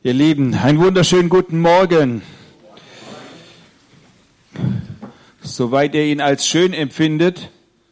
Ihr Lieben, einen wunderschönen guten Morgen. Soweit ihr ihn als schön empfindet,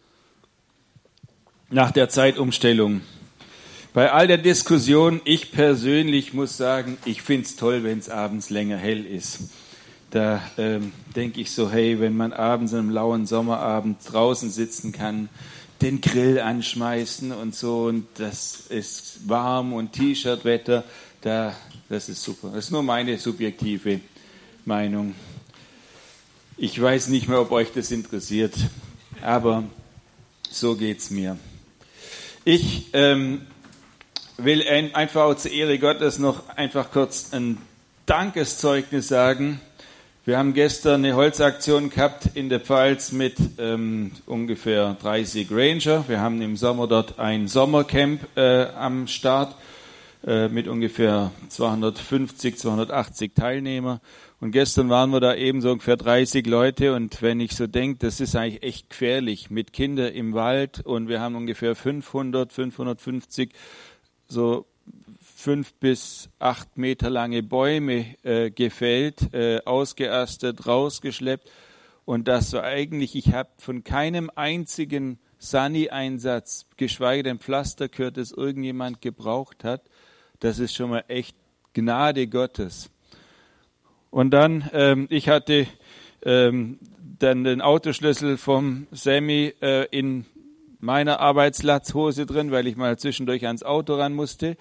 nach der Zeitumstellung. Bei all der Diskussion, ich persönlich muss sagen, ich finde es toll, wenn es abends länger hell ist. Da denke ich so, hey, wenn man abends an einem lauen Sommerabend draußen sitzen kann, den Grill anschmeißen und so, und das ist warm und T-Shirt-Wetter, das ist super. Das ist nur meine subjektive Meinung. Ich weiß nicht mehr, ob euch das interessiert, aber so geht's mir. Ich will einfach auch zur Ehre Gottes noch einfach kurz ein Dankeszeugnis sagen. Wir haben gestern eine Holzaktion gehabt in der Pfalz mit ungefähr 30 Ranger. Wir haben im Sommer dort ein Sommercamp am Start mit ungefähr 250, 280 Teilnehmer. Und gestern waren wir da eben so ungefähr 30 Leute. Und wenn ich so denke, das ist eigentlich echt gefährlich mit Kindern im Wald. Und wir haben ungefähr 550 so 5 bis 8 Meter lange Bäume gefällt, ausgeastet, rausgeschleppt. Und das war eigentlich, ich habe von keinem einzigen Sani-Einsatz, geschweige denn Pflaster gehört, das irgendjemand gebraucht hat. Das ist schon mal echt Gnade Gottes. Und dann, ich hatte dann den Autoschlüssel vom Sammy in meiner Arbeitslatzhose drin, weil ich mal zwischendurch ans Auto ran musste.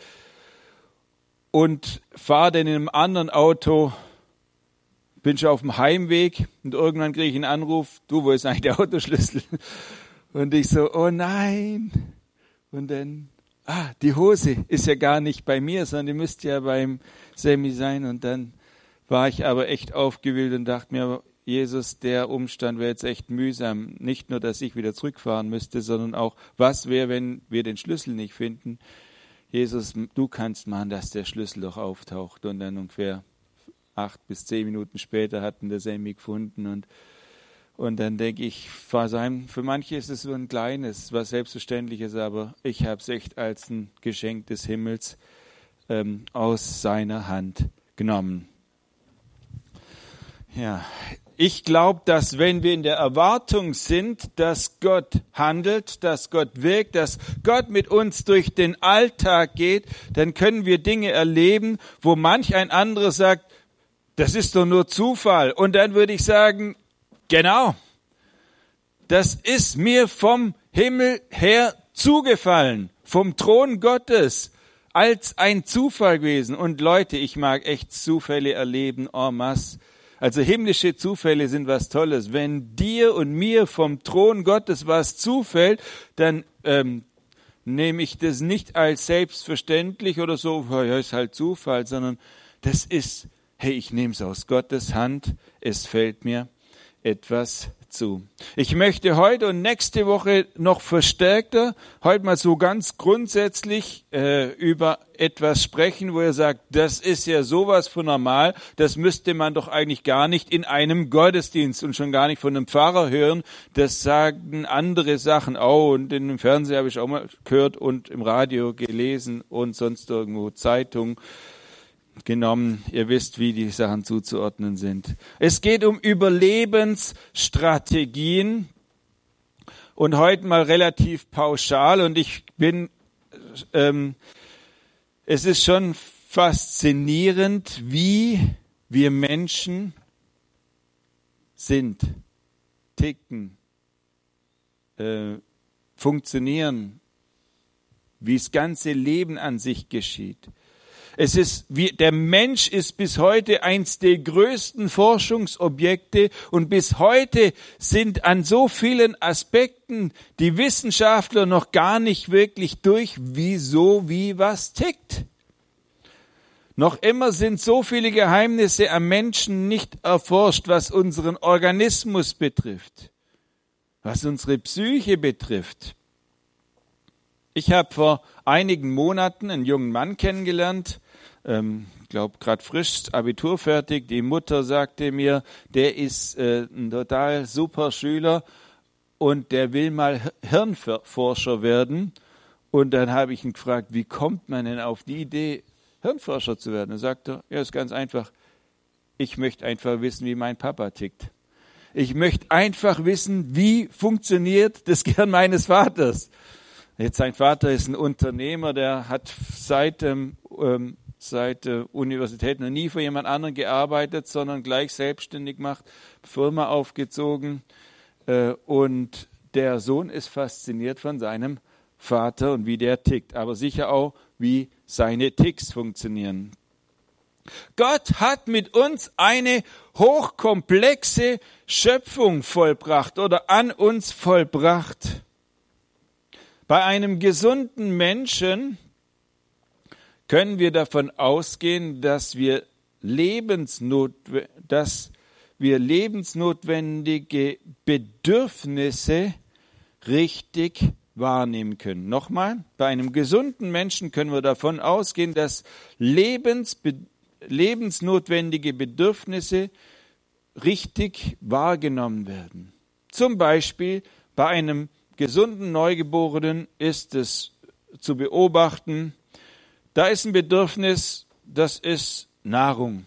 Und fahre dann in einem anderen Auto, bin schon auf dem Heimweg und irgendwann kriege ich einen Anruf, du, wo ist eigentlich der Autoschlüssel? Und ich so, oh nein. Und dann, die Hose ist ja gar nicht bei mir, sondern die müsste ja beim Sammy sein. Und dann war ich aber echt aufgewühlt und dachte mir, Jesus, der Umstand wäre jetzt echt mühsam. Nicht nur, dass ich wieder zurückfahren müsste, sondern auch, was wäre, wenn wir den Schlüssel nicht finden? Jesus, du kannst machen, dass der Schlüssel doch auftaucht. Und dann ungefähr 8 bis 10 Minuten später hatten der Sammy gefunden. Und dann denke ich, für manche ist es so ein kleines, was Selbstverständliches, aber ich habe es echt als ein Geschenk des Himmels aus seiner Hand genommen. Ja, ich glaube, dass wenn wir in der Erwartung sind, dass Gott handelt, dass Gott wirkt, dass Gott mit uns durch den Alltag geht, dann können wir Dinge erleben, wo manch ein anderer sagt, das ist doch nur Zufall. Und dann würde ich sagen, genau, das ist mir vom Himmel her zugefallen, vom Thron Gottes, als ein Zufall gewesen. Und Leute, ich mag echt Zufälle erleben en masse. Also himmlische Zufälle sind was Tolles. Wenn dir und mir vom Thron Gottes was zufällt, dann nehme ich das nicht als selbstverständlich oder so, ja, ist halt Zufall, sondern das ist, hey, ich nehme es aus Gottes Hand, es fällt mir etwas zu. Ich möchte heute und nächste Woche noch verstärkter, heute mal so ganz grundsätzlich über etwas sprechen, wo er sagt, das ist ja sowas von normal, das müsste man doch eigentlich gar nicht in einem Gottesdienst und schon gar nicht von einem Pfarrer hören, das sagen andere Sachen auch, und in dem Fernsehen habe ich auch mal gehört und im Radio gelesen und sonst irgendwo Zeitung genommen. Ihr wisst, wie die Sachen zuzuordnen sind. Es geht um Überlebensstrategien und heute mal relativ pauschal, und ich bin, es ist schon faszinierend, wie wir Menschen sind, ticken, funktionieren, wie das ganze Leben an sich geschieht. Der Mensch ist bis heute eins der größten Forschungsobjekte, und bis heute sind an so vielen Aspekten die Wissenschaftler noch gar nicht wirklich durch, wie was tickt. Noch immer sind so viele Geheimnisse am Menschen nicht erforscht, was unseren Organismus betrifft, was unsere Psyche betrifft. Ich habe vor einigen Monaten einen jungen Mann kennengelernt, glaube gerade frisch Abitur fertig. Die Mutter sagte mir, der ist ein total super Schüler und der will mal Hirnforscher werden. Und dann habe ich ihn gefragt, wie kommt man denn auf die Idee? Hirnforscher zu werden. Dann sagt er, ja, ist ganz einfach. Ich möchte einfach wissen, wie mein Papa tickt. Ich möchte einfach wissen, wie funktioniert das Gehirn meines Vaters. Jetzt sein Vater ist ein Unternehmer, der hat seit der Universität noch nie für jemand anderen gearbeitet, sondern gleich selbstständig gemacht, Firma aufgezogen. Und der Sohn ist fasziniert von seinem Vater und wie der tickt, aber sicher auch, wie seine Ticks funktionieren. Gott hat mit uns eine hochkomplexe Schöpfung vollbracht oder an uns vollbracht. Bei einem gesunden Menschen können wir davon ausgehen, dass wir lebensnotwendige Bedürfnisse richtig wahrnehmen können. Nochmal, bei einem gesunden Menschen können wir davon ausgehen, dass lebensnotwendige Bedürfnisse richtig wahrgenommen werden. Zum Beispiel bei einem gesunden Neugeborenen ist es zu beobachten, da ist ein Bedürfnis, das ist Nahrung.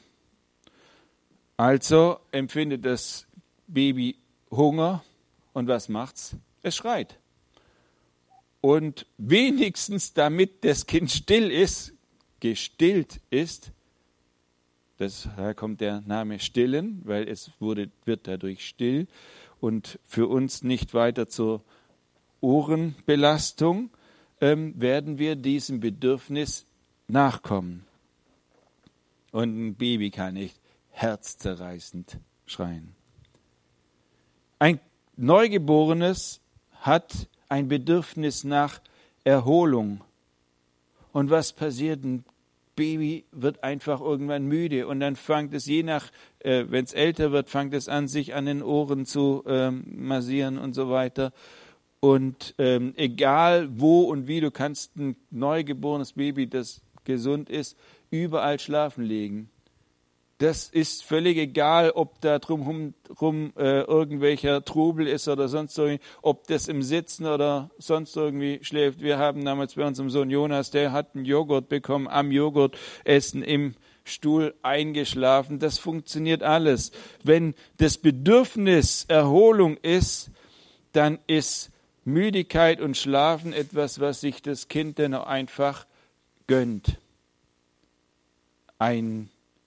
Also empfindet das Baby Hunger und was macht's? Es schreit. Und wenigstens damit das Kind gestillt ist, daher kommt der Name Stillen, weil es wird dadurch still und für uns nicht weiter zur Ohrenbelastung, werden wir diesem Bedürfnis nachkommen. Und ein Baby kann nicht herzzerreißend schreien. Ein Neugeborenes hat ein Bedürfnis nach Erholung. Und was passiert? Ein Baby wird einfach irgendwann müde und dann fängt es wenn es älter wird, fängt es an, sich an den Ohren zu massieren und so weiter. Und egal wo und wie, du kannst ein neugeborenes Baby, das gesund ist, überall schlafen legen. Das ist völlig egal, ob da drumherum irgendwelcher Trubel ist oder sonst irgendwie, ob das im Sitzen oder sonst irgendwie schläft. Wir haben damals bei unserem Sohn Jonas, der hat einen Joghurt bekommen, am Joghurtessen im Stuhl eingeschlafen. Das funktioniert alles. Wenn das Bedürfnis Erholung ist, dann ist Müdigkeit und Schlafen etwas, was sich das Kind dann auch einfach gönnt. Ein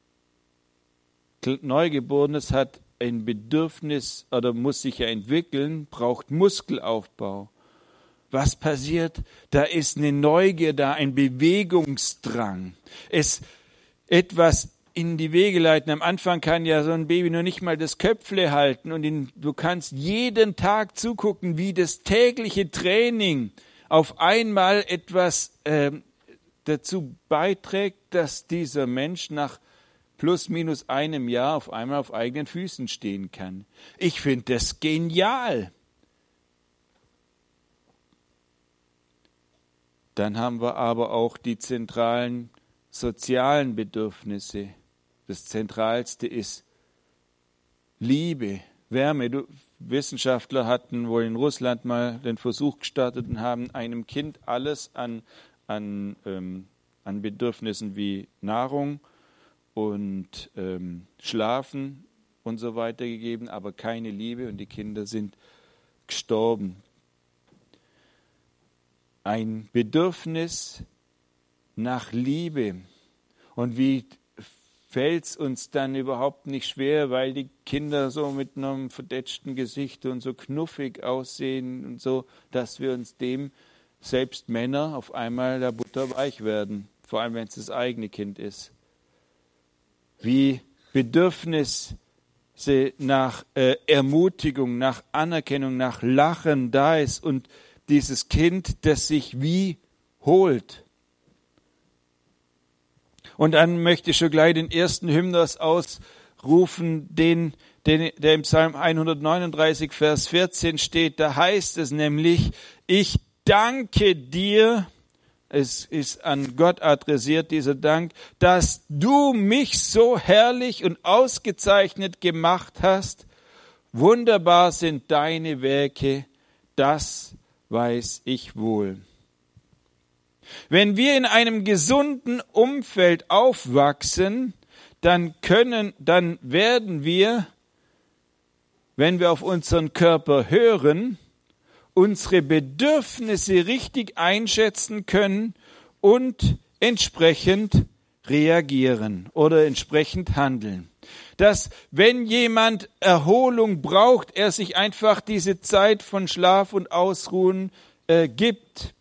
Neugeborenes hat ein Bedürfnis oder muss sich ja entwickeln, braucht Muskelaufbau. Was passiert? Da ist eine Neugier da, ein Bewegungsdrang. Es etwas in die Wege leiten. Am Anfang kann ja so ein Baby noch nicht mal das Köpfle halten und du kannst jeden Tag zugucken, wie das tägliche Training auf einmal etwas dazu beiträgt, dass dieser Mensch nach plus minus einem Jahr auf einmal auf eigenen Füßen stehen kann. Ich finde das genial. Dann haben wir aber auch die zentralen sozialen Bedürfnisse. Das Zentralste ist Liebe, Wärme. Wissenschaftler hatten wohl in Russland mal den Versuch gestartet und haben einem Kind alles an Bedürfnissen wie Nahrung und Schlafen und so weiter gegeben, aber keine Liebe und die Kinder sind gestorben. Ein Bedürfnis nach Liebe. Und wie fällt es uns dann überhaupt nicht schwer, weil die Kinder so mit einem verdetschten Gesicht und so knuffig aussehen und so, dass wir uns dem, selbst Männer, auf einmal der Butter weich werden, vor allem wenn es das eigene Kind ist. Wie Bedürfnisse nach Ermutigung, nach Anerkennung, nach Lachen da ist und dieses Kind, das sich wie holt. Und dann möchte ich schon gleich den ersten Hymnus ausrufen, der im Psalm 139, Vers 14 steht. Da heißt es nämlich, ich danke dir, es ist an Gott adressiert, dieser Dank, dass du mich so herrlich und ausgezeichnet gemacht hast. Wunderbar sind deine Werke, das weiß ich wohl. Wenn wir in einem gesunden Umfeld aufwachsen, dann werden wir, wenn wir auf unseren Körper hören, unsere Bedürfnisse richtig einschätzen können und entsprechend reagieren oder entsprechend handeln. Dass, wenn jemand Erholung braucht, er sich einfach diese Zeit von Schlaf und Ausruhen gibt.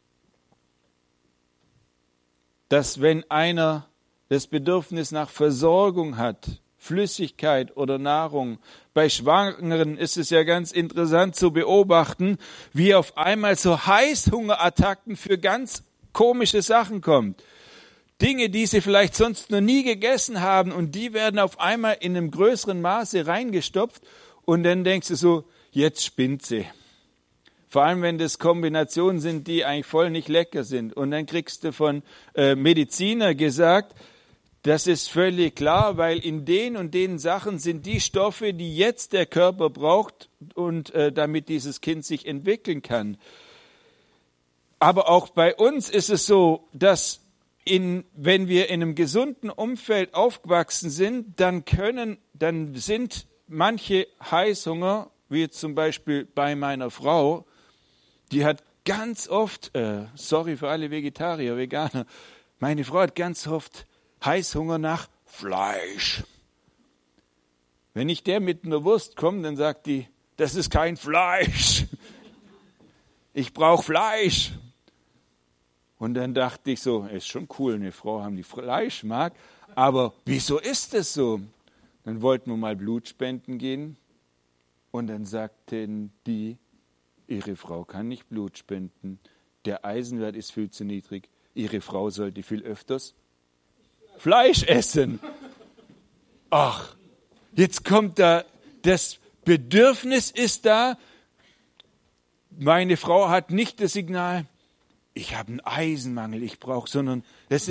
Dass, wenn einer das Bedürfnis nach Versorgung hat, Flüssigkeit oder Nahrung, bei Schwangeren ist es ja ganz interessant zu beobachten, wie auf einmal so Heißhungerattacken für ganz komische Sachen kommt. Dinge, die sie vielleicht sonst noch nie gegessen haben, und die werden auf einmal in einem größeren Maße reingestopft, und dann denkst du so, jetzt spinnt sie. Vor allem, wenn das Kombinationen sind, die eigentlich voll nicht lecker sind. Und dann kriegst du von Mediziner gesagt, das ist völlig klar, weil in den und den Sachen sind die Stoffe, die jetzt der Körper braucht, und damit dieses Kind sich entwickeln kann. Aber auch bei uns ist es so, dass wenn wir in einem gesunden Umfeld aufgewachsen sind, dann sind manche Heißhunger, wie zum Beispiel bei meiner Frau, die hat ganz oft, sorry für alle Vegetarier, Veganer, meine Frau hat ganz oft Heißhunger nach Fleisch. Wenn ich der mit einer Wurst komme, dann sagt die, das ist kein Fleisch. Ich brauche Fleisch. Und dann dachte ich so, ist schon cool, eine Frau haben, die Fleisch mag, aber wieso ist es so? Dann wollten wir mal Blut spenden gehen, und dann sagten die, ihre Frau kann nicht Blut spenden, der Eisenwert ist viel zu niedrig, ihre Frau sollte viel öfters Fleisch essen. Ach, jetzt kommt da, das Bedürfnis ist da, meine Frau hat nicht das Signal, ich habe einen Eisenmangel, sondern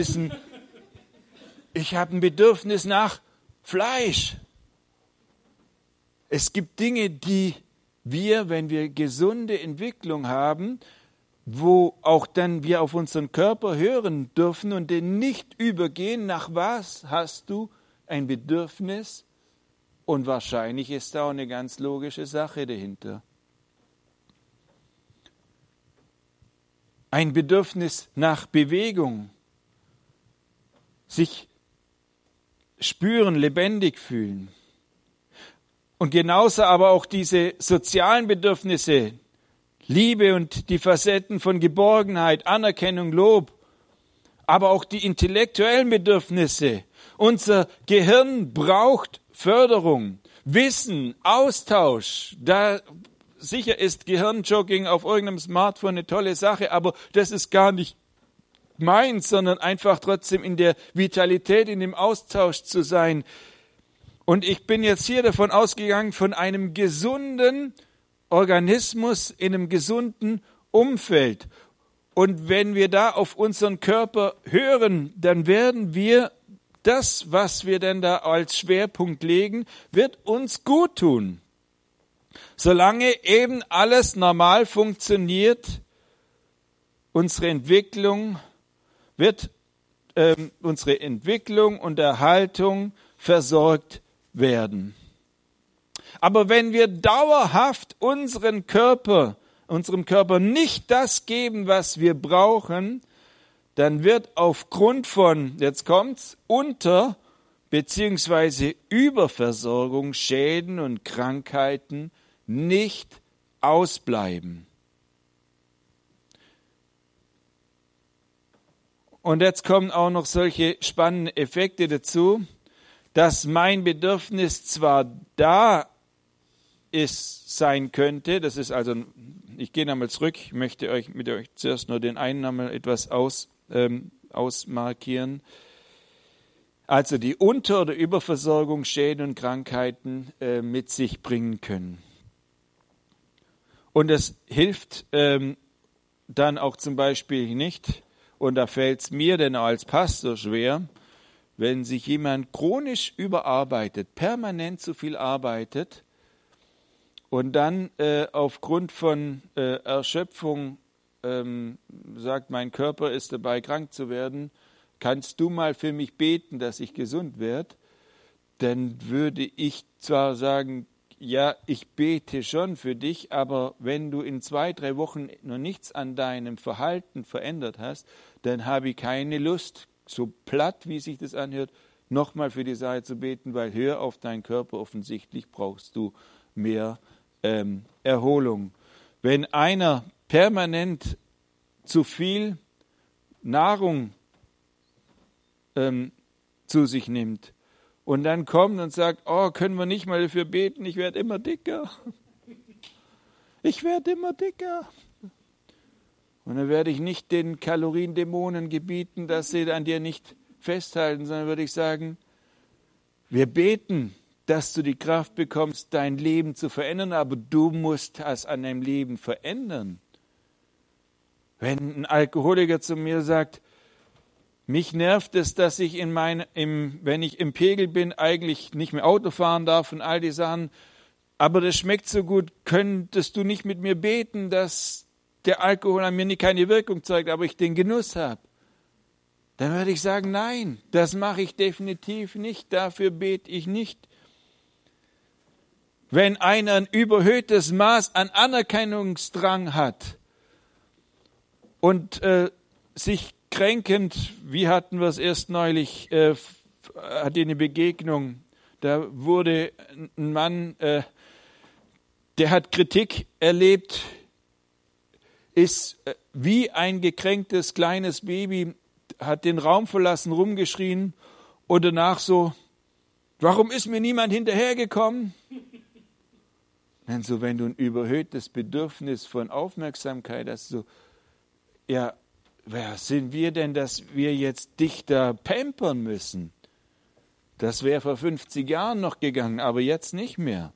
ich habe ein Bedürfnis nach Fleisch. Es gibt Dinge, die wir, wenn wir gesunde Entwicklung haben, wo auch dann wir auf unseren Körper hören dürfen und den nicht übergehen, nach was hast du ein Bedürfnis? Und wahrscheinlich ist da auch eine ganz logische Sache dahinter. Ein Bedürfnis nach Bewegung, sich spüren, lebendig fühlen. Und genauso aber auch diese sozialen Bedürfnisse, Liebe und die Facetten von Geborgenheit, Anerkennung, Lob, aber auch die intellektuellen Bedürfnisse. Unser Gehirn braucht Förderung, Wissen, Austausch. Da sicher ist Gehirnjogging auf irgendeinem Smartphone eine tolle Sache, aber das ist gar nicht meins, sondern einfach trotzdem in der Vitalität, in dem Austausch zu sein. Und ich bin jetzt hier davon ausgegangen, von einem gesunden Organismus in einem gesunden Umfeld. Und wenn wir da auf unseren Körper hören, dann werden wir das, was wir denn da als Schwerpunkt legen, wird uns gut tun. Solange eben alles normal funktioniert, unsere Entwicklung und Erhaltung versorgt werden. Aber wenn wir dauerhaft unserem Körper nicht das geben, was wir brauchen, dann wird aufgrund von, jetzt kommt's, Unter- bzw. Überversorgung, Schäden und Krankheiten nicht ausbleiben. Und jetzt kommen auch noch solche spannenden Effekte dazu, dass mein Bedürfnis zwar da sein könnte, das ist also, ich gehe nochmal zurück, ich möchte mit euch zuerst nur den einen nochmal etwas ausmarkieren. Also die Unter- oder Überversorgung, Schäden und Krankheiten mit sich bringen können. Und das hilft dann auch zum Beispiel nicht, und da fällt es mir denn auch als Pastor schwer, wenn sich jemand chronisch überarbeitet, permanent zu viel arbeitet und dann aufgrund von Erschöpfung sagt, mein Körper ist dabei, krank zu werden, kannst du mal für mich beten, dass ich gesund werde? Dann würde ich zwar sagen, ja, ich bete schon für dich, aber wenn du in 2-3 Wochen noch nichts an deinem Verhalten verändert hast, dann habe ich keine Lust, so platt wie sich das anhört, nochmal für die Sache zu beten, weil hör auf deinen Körper, offensichtlich brauchst du mehr Erholung. Wenn einer permanent zu viel Nahrung zu sich nimmt und dann kommt und sagt, oh, können wir nicht mal dafür beten, ich werde immer dicker. Ich werde immer dicker. Und dann werde ich nicht den Kaloriendämonen gebieten, dass sie an dir nicht festhalten, sondern würde ich sagen, wir beten, dass du die Kraft bekommst, dein Leben zu verändern, aber du musst es an deinem Leben verändern. Wenn ein Alkoholiker zu mir sagt, mich nervt es, dass ich wenn ich im Pegel bin, eigentlich nicht mehr Auto fahren darf und all die Sachen, aber das schmeckt so gut, könntest du nicht mit mir beten, dass der Alkohol an mir keine Wirkung zeigt, aber ich den Genuss habe? Dann würde ich sagen, nein, das mache ich definitiv nicht, dafür bete ich nicht. Wenn einer ein überhöhtes Maß an Anerkennungsdrang hat und sich kränkend, wie hatten wir es erst neulich, hatte eine Begegnung, da wurde ein Mann, der hat Kritik erlebt, ist wie ein gekränktes kleines Baby, hat den Raum verlassen, rumgeschrien und danach so, warum ist mir niemand hinterhergekommen? Denn so, wenn du ein überhöhtes Bedürfnis von Aufmerksamkeit hast, so, ja, wer sind wir denn, dass wir jetzt dich da pampern müssen? Das wäre vor 50 Jahren noch gegangen, aber jetzt nicht mehr.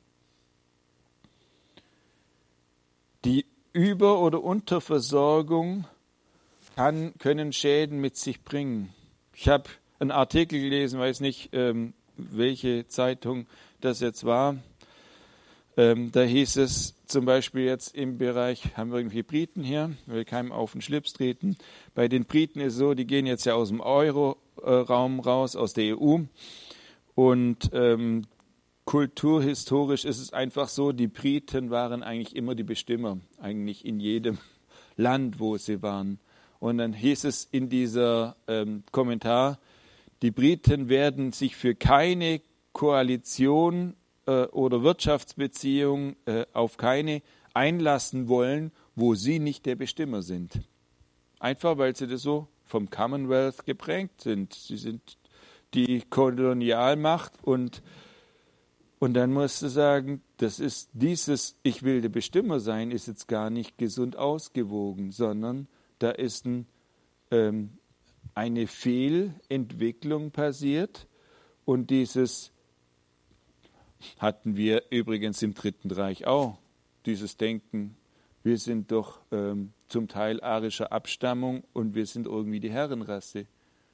Die Über- oder Unterversorgung können Schäden mit sich bringen. Ich habe einen Artikel gelesen, weiß nicht, welche Zeitung das jetzt war. Da hieß es zum Beispiel jetzt im Bereich, haben wir irgendwie Briten hier, will keinem auf den Schlips treten. Bei den Briten ist es so, die gehen jetzt ja aus dem Euro-Raum raus, aus der EU. Und kulturhistorisch ist es einfach so, die Briten waren eigentlich immer die Bestimmer, eigentlich in jedem Land, wo sie waren. Und dann hieß es in dieser Kommentar, die Briten werden sich für keine Koalition oder Wirtschaftsbeziehung auf keine einlassen wollen, wo sie nicht der Bestimmer sind. Einfach, weil sie das so vom Commonwealth geprägt sind. Sie sind die Kolonialmacht und dann musst du sagen, das ist dieses Ich will der Bestimmer sein, ist jetzt gar nicht gesund ausgewogen, sondern da ist eine Fehlentwicklung passiert und dieses hatten wir übrigens im Dritten Reich auch, dieses Denken, wir sind doch zum Teil arischer Abstammung und wir sind irgendwie die Herrenrasse.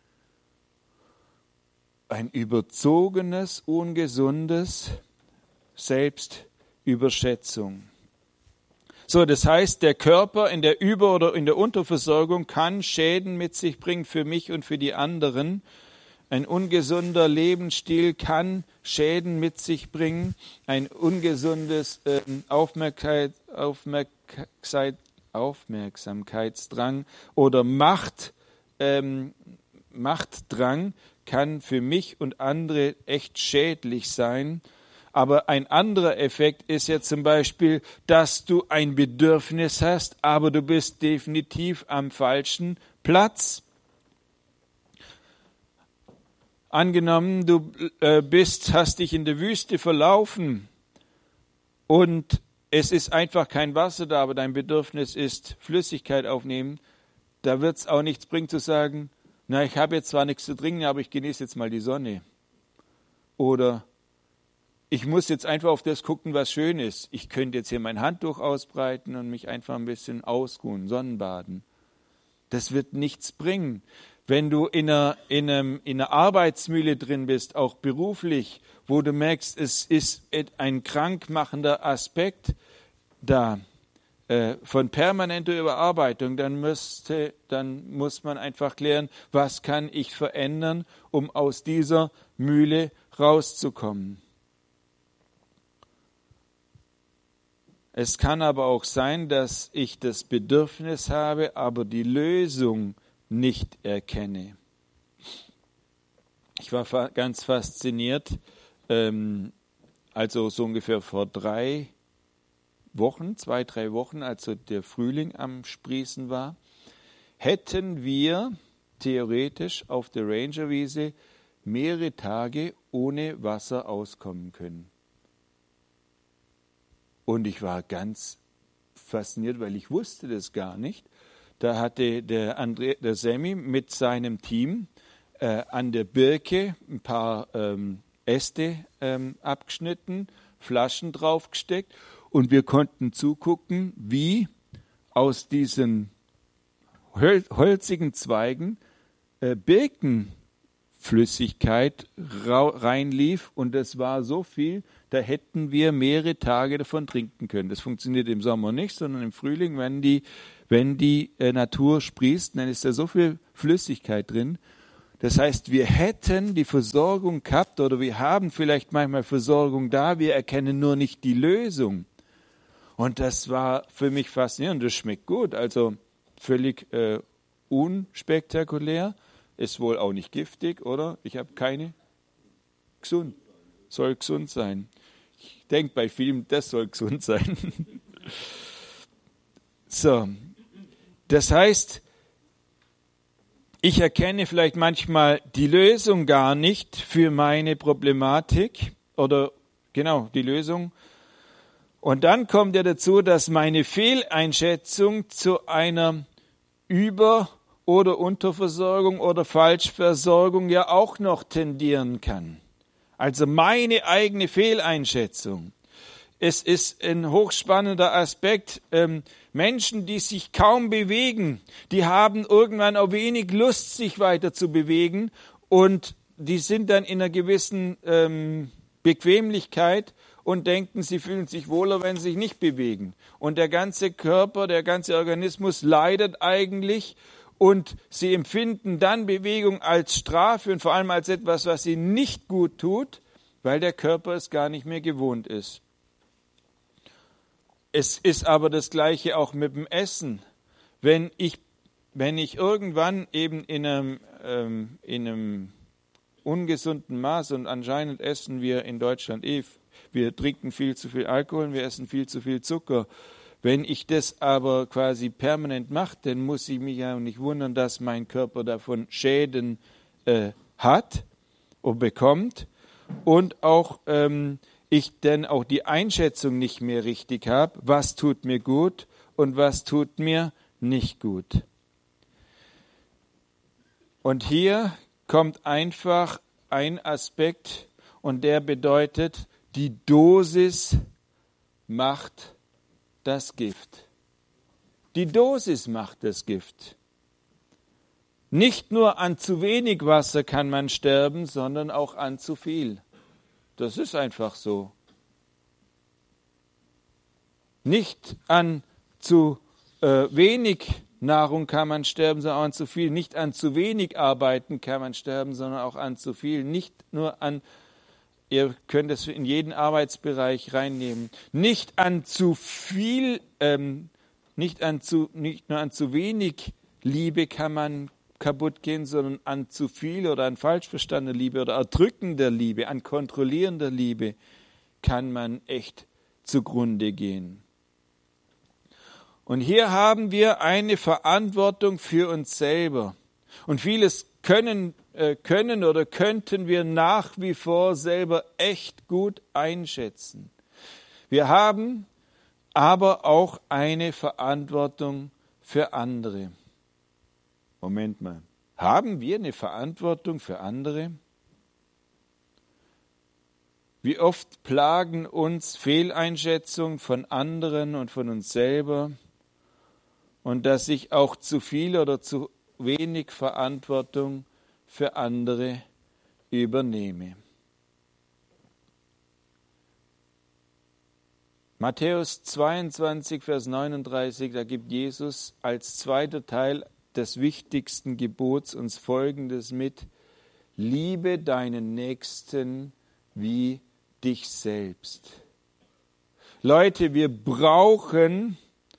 Ein überzogenes, ungesundes Selbstüberschätzung. So, das heißt, der Körper in der Über- oder in der Unterversorgung kann Schäden mit sich bringen für mich und für die anderen. Ein ungesunder Lebensstil kann Schäden mit sich bringen. Ein ungesundes Aufmerksamkeitsdrang oder Machtdrang kann für mich und andere echt schädlich sein. Aber ein anderer Effekt ist ja zum Beispiel, dass du ein Bedürfnis hast, aber du bist definitiv am falschen Platz. Angenommen, du hast dich in der Wüste verlaufen und es ist einfach kein Wasser da, aber dein Bedürfnis ist Flüssigkeit aufnehmen, da wird es auch nichts bringen zu sagen, na, ich habe jetzt zwar nichts zu trinken, aber ich genieße jetzt mal die Sonne. Oder ich muss jetzt einfach auf das gucken, was schön ist. Ich könnte jetzt hier mein Handtuch ausbreiten und mich einfach ein bisschen ausruhen, Sonnenbaden. Das wird nichts bringen. Wenn du in einer Arbeitsmühle drin bist, auch beruflich, wo du merkst, es ist ein krankmachender Aspekt da, von permanenter Überarbeitung, dann muss man einfach klären, was kann ich verändern, um aus dieser Mühle rauszukommen. Es kann aber auch sein, dass ich das Bedürfnis habe, aber die Lösung nicht erkenne. Ich war ganz fasziniert, also so ungefähr vor 2, 3 Wochen, als so der Frühling am Sprießen war, hätten wir theoretisch auf der Rangerwiese mehrere Tage ohne Wasser auskommen können. Und ich war ganz fasziniert, weil ich wusste das gar nicht. Da hatte der Semmi mit seinem Team an der Birke ein paar Äste abgeschnitten, Flaschen draufgesteckt und wir konnten zugucken, wie aus diesen holzigen Zweigen Birkenflüssigkeit reinlief und das war so viel, da hätten wir mehrere Tage davon trinken können. Das funktioniert im Sommer nicht, sondern im Frühling, wenn die Natur sprießt, dann ist da so viel Flüssigkeit drin. Das heißt, wir hätten die Versorgung gehabt oder wir haben vielleicht manchmal Versorgung da, wir erkennen nur nicht die Lösung. Und das war für mich faszinierend. Das schmeckt gut, also völlig unspektakulär, ist wohl auch nicht giftig, oder? Ich habe keine. Gesund, soll gesund sein. Ich denke bei vielen, das soll gesund sein. So, das heißt, ich erkenne vielleicht manchmal die Lösung gar nicht für meine Problematik oder genau die Lösung. Und dann kommt ja dazu, dass meine Fehleinschätzung zu einer Über- oder Unterversorgung oder Falschversorgung ja auch noch tendieren kann. Also meine eigene Fehleinschätzung. Es ist ein hochspannender Aspekt. Menschen, die sich kaum bewegen, die haben irgendwann auch wenig Lust, sich weiter zu bewegen und die sind dann in einer gewissen Bequemlichkeit und denken, sie fühlen sich wohler, wenn sie sich nicht bewegen. Und der ganze Körper, der ganze Organismus leidet eigentlich und sie empfinden dann Bewegung als Strafe und vor allem als etwas, was ihnen nicht gut tut, weil der Körper es gar nicht mehr gewohnt ist. Es ist aber das Gleiche auch mit dem Essen. Wenn ich irgendwann eben in einem ungesunden Maß, und anscheinend essen wir in Deutschland wir trinken viel zu viel Alkohol und wir essen viel zu viel Zucker. Wenn ich das aber quasi permanent mache, dann muss ich mich ja nicht wundern, dass mein Körper davon Schäden hat und bekommt und auch ich dann auch die Einschätzung nicht mehr richtig habe, was tut mir gut und was tut mir nicht gut. Und hier kommt einfach ein Aspekt und der bedeutet, die Dosis macht das Gift. Die Dosis macht das Gift. Nicht nur an zu wenig Wasser kann man sterben, sondern auch an zu viel. Das ist einfach so. Nicht an zu wenig Nahrung kann man sterben, sondern auch an zu viel. Nicht an zu wenig Arbeiten kann man sterben, sondern auch an zu viel. Nicht nur an, ihr könnt es in jeden Arbeitsbereich reinnehmen, nicht an zu viel, nicht nur an zu wenig Liebe kann man kaputt gehen, sondern an zu viel oder an falsch verstandener Liebe oder erdrückender Liebe, an kontrollierender Liebe kann man echt zugrunde gehen. Und hier haben wir eine Verantwortung für uns selber. Und vieles können oder könnten wir nach wie vor selber echt gut einschätzen. Wir haben aber auch eine Verantwortung für andere. Moment mal, haben wir eine Verantwortung für andere? Wie oft plagen uns Fehleinschätzungen von anderen und von uns selber und dass ich auch zu viel oder zu wenig Verantwortung für andere übernehme. Matthäus 22, Vers 39, da gibt Jesus als zweiter Teil des wichtigsten Gebots uns Folgendes mit: Liebe deinen Nächsten wie dich selbst. Leute, wir brauchen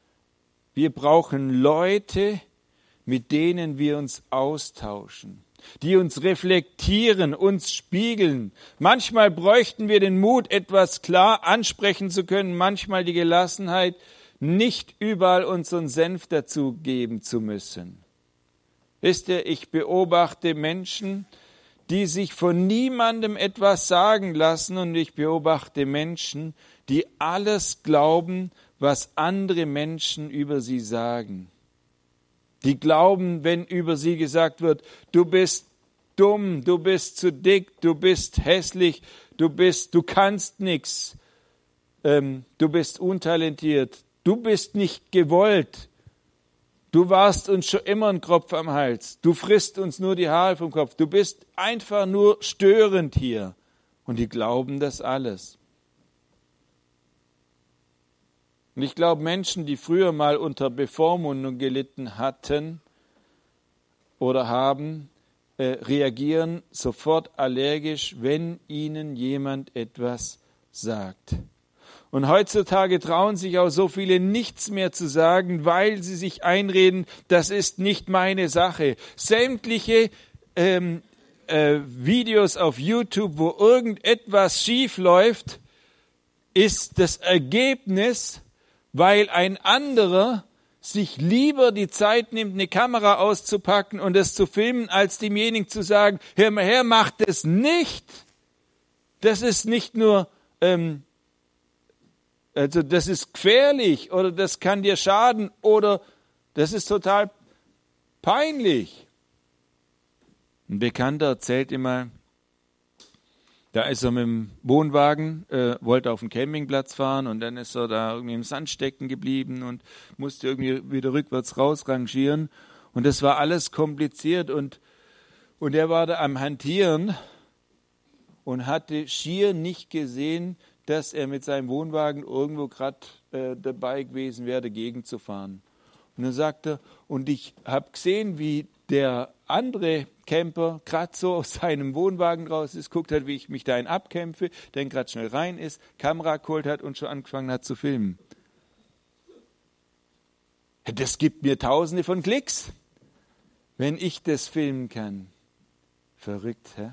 Leute, mit denen wir uns austauschen, die uns reflektieren, uns spiegeln. Manchmal bräuchten wir den Mut, etwas klar ansprechen zu können, manchmal die Gelassenheit, nicht überall unseren Senf dazu geben zu müssen. Wisst ihr, ich beobachte Menschen, die sich von niemandem etwas sagen lassen, und ich beobachte Menschen, die alles glauben, was andere Menschen über sie sagen. Die glauben, wenn über sie gesagt wird, du bist dumm, du bist zu dick, du bist hässlich, du kannst nichts, du bist untalentiert, du bist nicht gewollt, du warst uns schon immer ein Kropf am Hals, du frisst uns nur die Haare vom Kopf, du bist einfach nur störend hier. Und die glauben das alles. Und ich glaube, Menschen, die früher mal unter Bevormundung gelitten hatten oder haben, reagieren sofort allergisch, wenn ihnen jemand etwas sagt. Und heutzutage trauen sich auch so viele nichts mehr zu sagen, weil sie sich einreden, das ist nicht meine Sache. Sämtliche Videos auf YouTube, wo irgendetwas schief läuft, ist das Ergebnis, weil ein anderer sich lieber die Zeit nimmt, eine Kamera auszupacken und es zu filmen, als demjenigen zu sagen, hör mal her, mach das nicht. Das ist nicht nur, das ist gefährlich oder das kann dir schaden oder das ist total peinlich. Ein Bekannter erzählt immer, da ist er mit dem Wohnwagen, wollte auf den Campingplatz fahren und dann ist er da irgendwie im Sand stecken geblieben und musste irgendwie wieder rückwärts rausrangieren. Und das war alles kompliziert und er war da am Hantieren und hatte schier nicht gesehen, dass er mit seinem Wohnwagen irgendwo gerade dabei gewesen wäre, dagegen zu fahren. Und dann sagt er, und ich habe gesehen, wie der andere Camper gerade so aus seinem Wohnwagen raus ist, guckt hat, wie ich mich dahin abkämpfe, dann gerade schnell rein ist, Kamera geholt hat und schon angefangen hat zu filmen. Das gibt mir Tausende von Klicks, wenn ich das filmen kann. Verrückt, hä?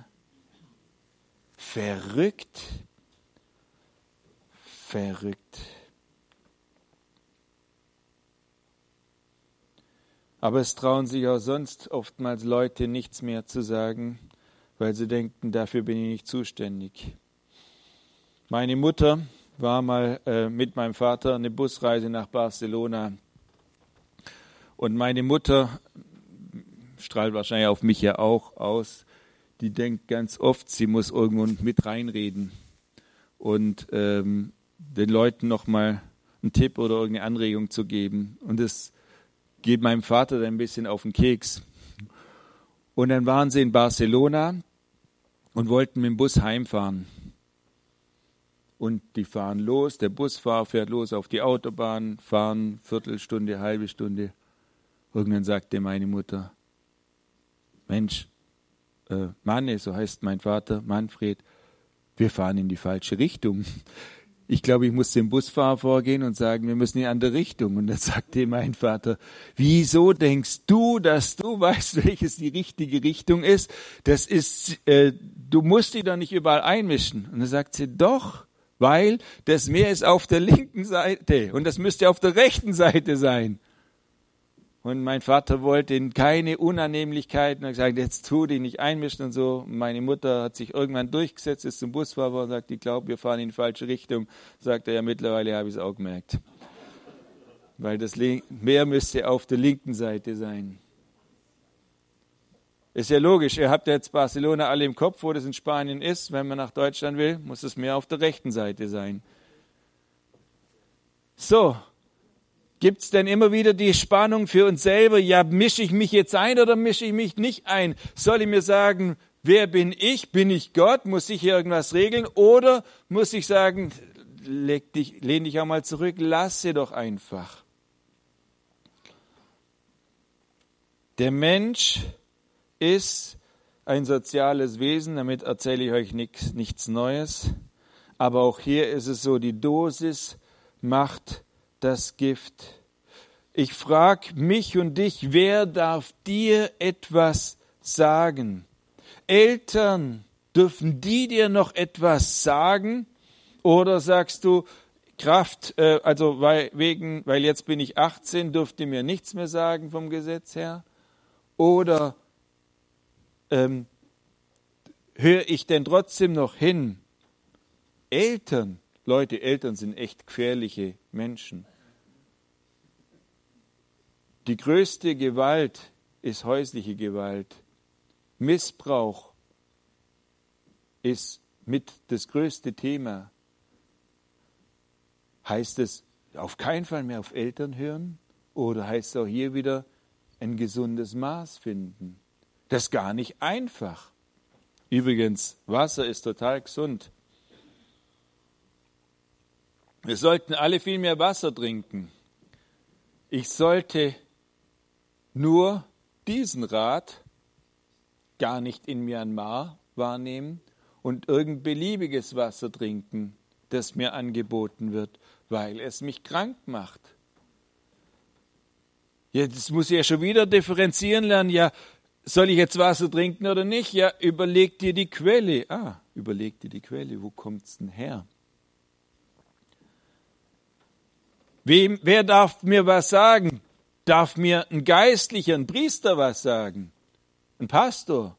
Verrückt. Verrückt. Aber es trauen sich auch sonst oftmals Leute nichts mehr zu sagen, weil sie denken, dafür bin ich nicht zuständig. Meine Mutter war mal mit meinem Vater eine Busreise nach Barcelona. Und meine Mutter strahlt wahrscheinlich auf mich ja auch aus. Die denkt ganz oft, sie muss irgendwo mit reinreden und den Leuten nochmal einen Tipp oder irgendeine Anregung zu geben. Und das geht meinem Vater dann ein bisschen auf den Keks. Und dann waren sie in Barcelona und wollten mit dem Bus heimfahren. Und die fahren los, der Busfahrer fährt los auf die Autobahn, fahren Viertelstunde, halbe Stunde. Irgendwann sagte meine Mutter, Mensch, Manne, so heißt mein Vater, Manfred, wir fahren in die falsche Richtung. Ich glaube, ich muss dem Busfahrer vorgehen und sagen, wir müssen in die andere Richtung. Und dann sagte mein Vater, wieso denkst du, dass du weißt, welches die richtige Richtung ist? Das ist, du musst dich doch nicht überall einmischen. Und dann sagt sie, doch, weil das Meer ist auf der linken Seite und das müsste auf der rechten Seite sein. Und mein Vater wollte keine Unannehmlichkeiten und hat gesagt, jetzt tu dich nicht einmischen und so. Und meine Mutter hat sich irgendwann durchgesetzt, ist zum Busfahrer und sagt, ich glaube, wir fahren in die falsche Richtung. Sagt er, ja, mittlerweile habe ich es auch gemerkt. Weil das Meer müsste auf der linken Seite sein. Ist ja logisch, ihr habt ja jetzt Barcelona alle im Kopf, wo das in Spanien ist. Wenn man nach Deutschland will, muss das Meer auf der rechten Seite sein. So. Gibt es denn immer wieder die Spannung für uns selber, ja, mische ich mich jetzt ein oder mische ich mich nicht ein? Soll ich mir sagen, wer bin ich? Bin ich Gott? Muss ich hier irgendwas regeln? Oder muss ich sagen, lehn dich auch mal zurück, lasse doch einfach. Der Mensch ist ein soziales Wesen, damit erzähle ich euch nichts Neues. Aber auch hier ist es so, die Dosis macht das Gift. Ich frage mich und dich, wer darf dir etwas sagen? Eltern, dürfen die dir noch etwas sagen? Oder sagst du, weil jetzt bin ich 18, dürft ihr mir nichts mehr sagen vom Gesetz her? Oder höre ich denn trotzdem noch hin? Eltern, Leute, Eltern sind echt gefährliche Menschen. Die größte Gewalt ist häusliche Gewalt. Missbrauch ist mit das größte Thema. Heißt es auf keinen Fall mehr auf Eltern hören? Oder heißt es auch hier wieder ein gesundes Maß finden? Das ist gar nicht einfach. Übrigens, Wasser ist total gesund. Wir sollten alle viel mehr Wasser trinken. Ich sollte nur diesen Rat gar nicht in Myanmar wahrnehmen und irgend beliebiges Wasser trinken, das mir angeboten wird, weil es mich krank macht. Jetzt muss ich ja schon wieder differenzieren lernen. Ja, soll ich jetzt Wasser trinken oder nicht? Ja, überleg dir die Quelle. Überleg dir die Quelle. Wo kommt's denn her? Wer darf mir was sagen? Darf mir ein Geistlicher, ein Priester was sagen? Ein Pastor?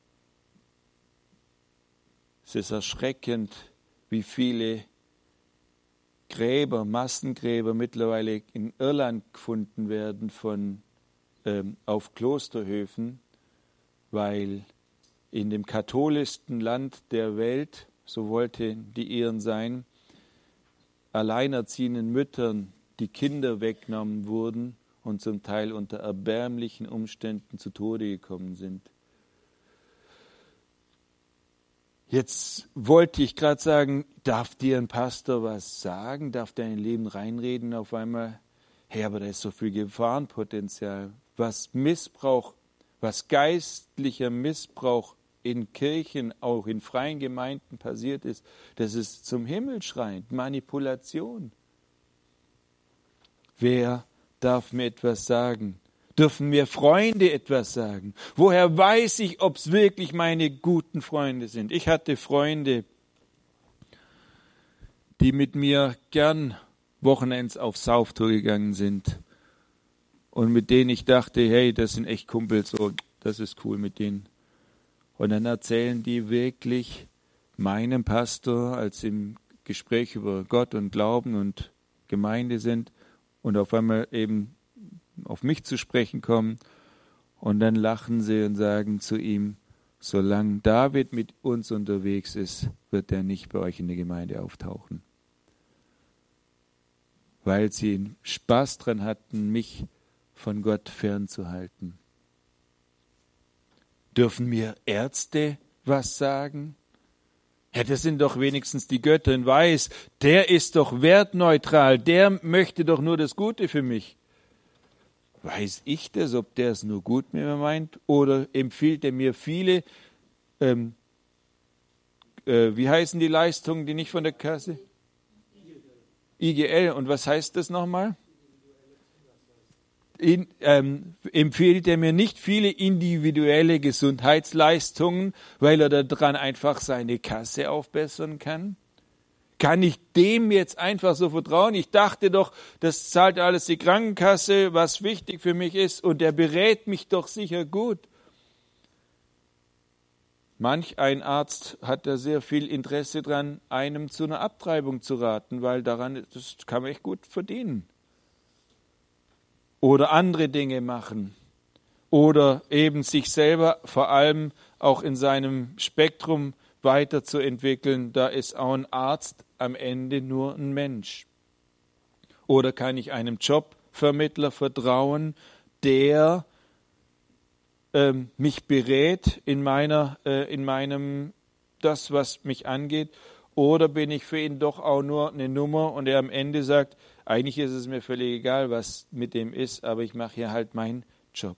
Es ist erschreckend, wie viele Gräber, Massengräber mittlerweile in Irland gefunden werden auf Klosterhöfen, weil in dem katholischsten Land der Welt, so wollten die Iren sein, alleinerziehenden Müttern die Kinder weggenommen wurden und zum Teil unter erbärmlichen Umständen zu Tode gekommen sind. Jetzt wollte ich gerade sagen, darf dir ein Pastor was sagen? Darf dein Leben reinreden auf einmal? Hey, aber da ist so viel Gefahrenpotenzial. Was Missbrauch, was geistlicher Missbrauch in Kirchen, auch in freien Gemeinden passiert ist, das ist zum Himmel schreiend. Manipulation. Wer darf mir etwas sagen? Dürfen mir Freunde etwas sagen? Woher weiß ich, ob es wirklich meine guten Freunde sind? Ich hatte Freunde, die mit mir gern Wochenends auf Sauftour gegangen sind und mit denen ich dachte, hey, das sind echt Kumpels, so, das ist cool mit denen. Und dann erzählen die wirklich meinem Pastor, als sie im Gespräch über Gott und Glauben und Gemeinde sind und auf einmal eben auf mich zu sprechen kommen und dann lachen sie und sagen zu ihm, solange David mit uns unterwegs ist, wird er nicht bei euch in der Gemeinde auftauchen. Weil sie Spaß dran hatten, mich von Gott fernzuhalten. Dürfen mir Ärzte was sagen? Ja, das sind doch wenigstens die Götter in Weiß. Der ist doch wertneutral, der möchte doch nur das Gute für mich. Weiß ich das, ob der es nur gut mit mir meint? Oder empfiehlt er mir viele, wie heißen die Leistungen, die nicht von der Kasse? IGL. Und was heißt das nochmal? Empfiehlt er mir nicht viele individuelle Gesundheitsleistungen, weil er daran einfach seine Kasse aufbessern kann? Kann ich dem jetzt einfach so vertrauen? Ich dachte doch, das zahlt alles die Krankenkasse, was wichtig für mich ist, und der berät mich doch sicher gut. Manch ein Arzt hat da sehr viel Interesse dran, einem zu einer Abtreibung zu raten, weil daran, das kann man echt gut verdienen. Oder andere Dinge machen. Oder eben sich selber vor allem auch in seinem Spektrum weiterzuentwickeln, da ist auch ein Arzt am Ende nur ein Mensch. Oder kann ich einem Jobvermittler vertrauen, der mich berät in meinem, das, was mich angeht? Oder bin ich für ihn doch auch nur eine Nummer und er am Ende sagt, eigentlich ist es mir völlig egal, was mit dem ist, aber ich mache hier halt meinen Job.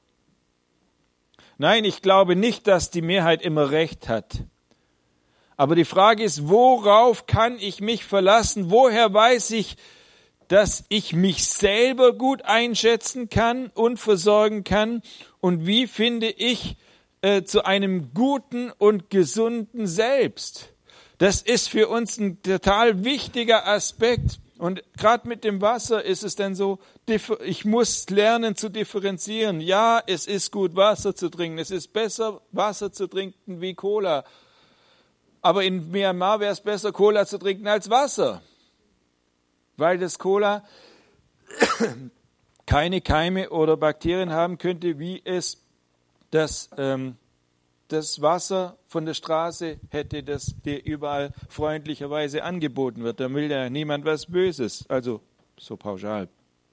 Nein, ich glaube nicht, dass die Mehrheit immer recht hat. Aber die Frage ist, worauf kann ich mich verlassen? Woher weiß ich, dass ich mich selber gut einschätzen kann und versorgen kann? Und wie finde ich zu einem guten und gesunden Selbst? Das ist für uns ein total wichtiger Aspekt. Und gerade mit dem Wasser ist es dann so, ich muss lernen zu differenzieren. Ja, es ist gut, Wasser zu trinken. Es ist besser, Wasser zu trinken wie Cola. Aber in Myanmar wäre es besser, Cola zu trinken als Wasser. Weil das Cola keine Keime oder Bakterien haben könnte, wie es das Wasser von der Straße hätte, das dir überall freundlicherweise angeboten wird. Da will ja niemand was Böses, also so pauschal.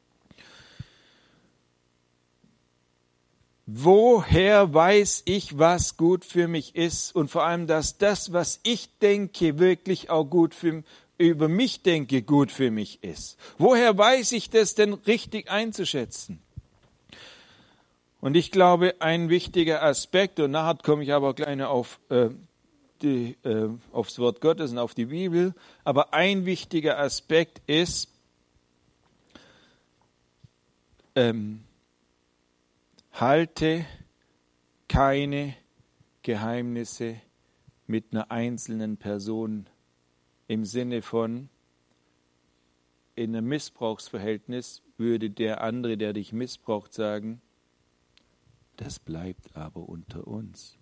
Woher weiß ich, was gut für mich ist? Und vor allem, dass das, was ich denke, wirklich auch über mich denke, gut für mich ist. Woher weiß ich das denn richtig einzuschätzen? Und ich glaube, ein wichtiger Aspekt, und nachher komme ich aber gleich auf aufs Wort Gottes und auf die Bibel, aber ein wichtiger Aspekt ist, halte keine Geheimnisse mit einer einzelnen Person im Sinne von, in einem Missbrauchsverhältnis würde der andere, der dich missbraucht, sagen, das bleibt aber unter uns.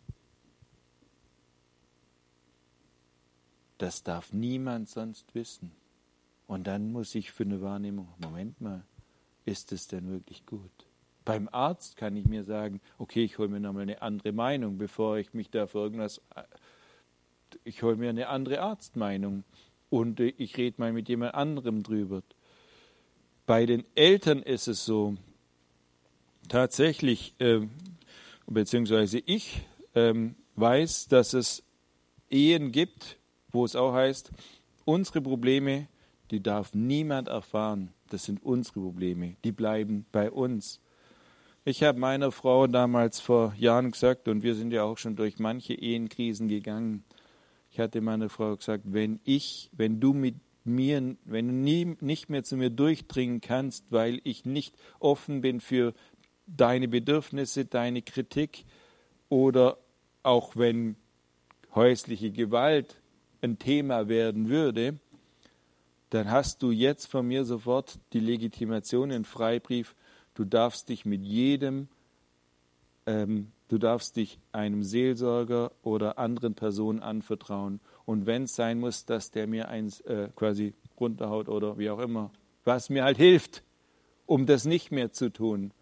Das darf niemand sonst wissen. Und dann muss ich für eine Wahrnehmung, Moment mal, ist es denn wirklich gut? Beim Arzt kann ich mir sagen, okay, ich hole mir nochmal eine andere Meinung, bevor ich mich da für irgendwas, ich hole mir eine andere Arztmeinung und ich rede mal mit jemand anderem drüber. Bei den Eltern ist es so, tatsächlich, beziehungsweise ich weiß, dass es Ehen gibt, wo es auch heißt, unsere Probleme, die darf niemand erfahren. Das sind unsere Probleme, die bleiben bei uns. Ich habe meiner Frau damals vor Jahren gesagt, und wir sind ja auch schon durch manche Ehenkrisen gegangen, ich hatte meiner Frau gesagt, wenn du nicht mehr zu mir durchdringen kannst, weil ich nicht offen bin für deine Bedürfnisse, deine Kritik oder auch wenn häusliche Gewalt ein Thema werden würde, dann hast du jetzt von mir sofort die Legitimation in Freibrief, du darfst dich einem Seelsorger oder anderen Personen anvertrauen. Und wenn es sein muss, dass der mir eins quasi runterhaut oder wie auch immer, was mir halt hilft, um das nicht mehr zu tun.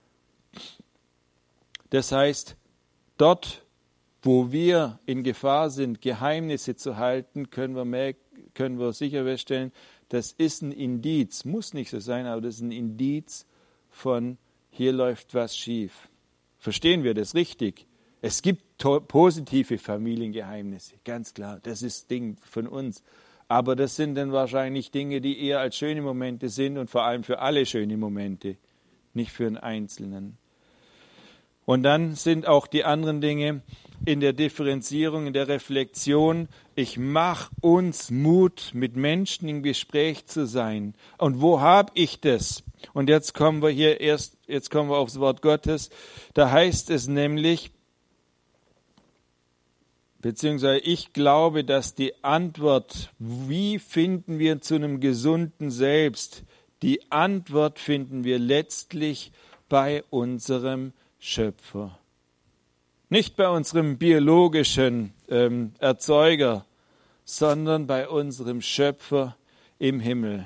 Das heißt, dort, wo wir in Gefahr sind, Geheimnisse zu halten, können wir sicher feststellen, das ist ein Indiz, muss nicht so sein, aber das ist ein Indiz von, hier läuft was schief. Verstehen wir das richtig? Es gibt positive Familiengeheimnisse, ganz klar, das ist Ding von uns. Aber das sind dann wahrscheinlich Dinge, die eher als schöne Momente sind und vor allem für alle schöne Momente, nicht für einen Einzelnen. Und dann sind auch die anderen Dinge in der Differenzierung, in der Reflexion. Ich mache uns Mut, mit Menschen im Gespräch zu sein. Und wo habe ich das? Und jetzt kommen wir aufs Wort Gottes. Da heißt es nämlich, beziehungsweise ich glaube, dass die Antwort, wie finden wir zu einem gesunden Selbst, die Antwort finden wir letztlich bei unserem Schöpfer. Nicht bei unserem biologischen Erzeuger, sondern bei unserem Schöpfer im Himmel.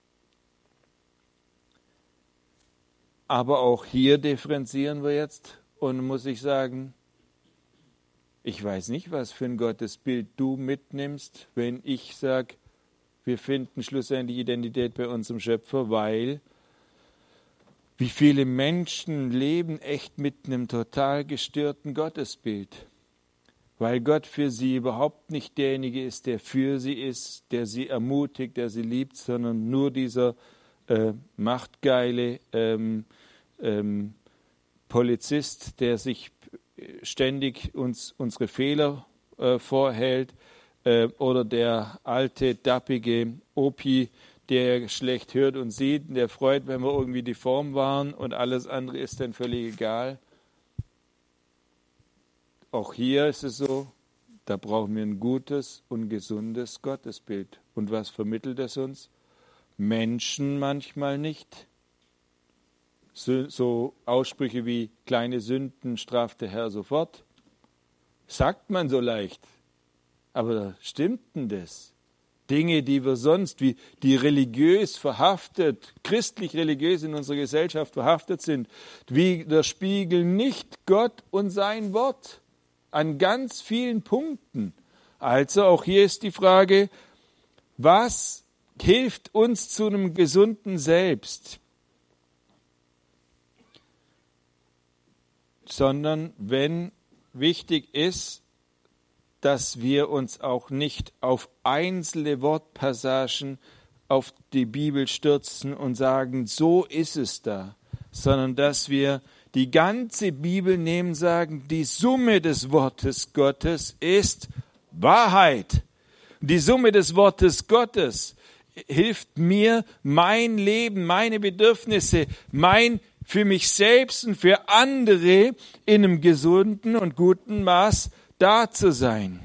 Aber auch hier differenzieren wir jetzt und muss ich sagen, ich weiß nicht, was für ein Gottesbild du mitnimmst, wenn ich sage, wir finden schlussendlich Identität bei unserem Schöpfer, weil wie viele Menschen leben echt mit einem total gestörten Gottesbild. weil Gott für sie überhaupt nicht derjenige ist, der für sie ist, der sie ermutigt, der sie liebt, sondern nur dieser machtgeile Polizist, der sich ständig unsere Fehler vorhält, oder der alte, dappige Opi, der schlecht hört und sieht, der freut, wenn wir irgendwie die Form waren und alles andere ist dann völlig egal. Auch hier ist es so, da brauchen wir ein gutes und gesundes Gottesbild. Und was vermittelt es uns? Menschen manchmal nicht. So Aussprüche wie kleine Sünden straft der Herr sofort. Sagt man so leicht. Aber stimmt denn das? Dinge, die wir sonst, die religiös verhaftet, christlich-religiös in unserer Gesellschaft verhaftet sind, widerspiegeln nicht Gott und sein Wort an ganz vielen Punkten. Also auch hier ist die Frage, was hilft uns zu einem gesunden Selbst? Sondern wenn wichtig ist, dass wir uns auch nicht auf einzelne Wortpassagen auf die Bibel stürzen und sagen, so ist es da, sondern dass wir die ganze Bibel nehmen, sagen, die Summe des Wortes Gottes ist Wahrheit. Die Summe des Wortes Gottes hilft mir, mein Leben, meine Bedürfnisse, für mich selbst und für andere in einem gesunden und guten Maß da zu sein.